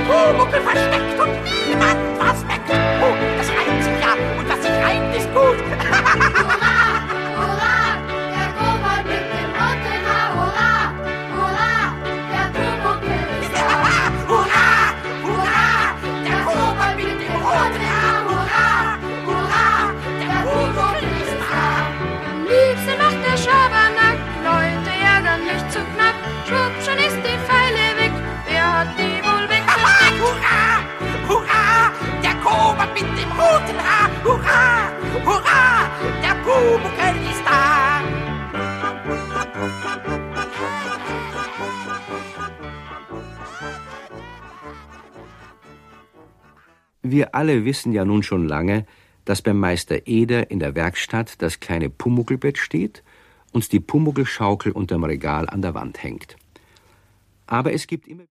Pumuckl versteckt und niemand was weckt. Oh, das reimt sich ja und was sich reimt ist gut. Hurra, hurra, der Kobold mit dem roten Haar. Hurra, hurra, der Pumuckl ist da. Hurra, hurra, der Kobold mit dem roten Haar. Hurra, hurra, der Pumuckl ist da. Am liebsten macht der Schabernack, Leute ärgern mich zu knapp. Schwupp, schon ist die Pfeile weg, wer hat die wohl weggesteckt? Hurra, hurra, der Kobold mit dem roten Haar. Hurra, hurra, der Pumuckl ist da. Wir alle wissen ja nun schon lange, dass beim Meister Eder in der Werkstatt das kleine Pumuckl-Bett steht und die Pumuckl-Schaukel unterm Regal an der Wand hängt. Aber es gibt immer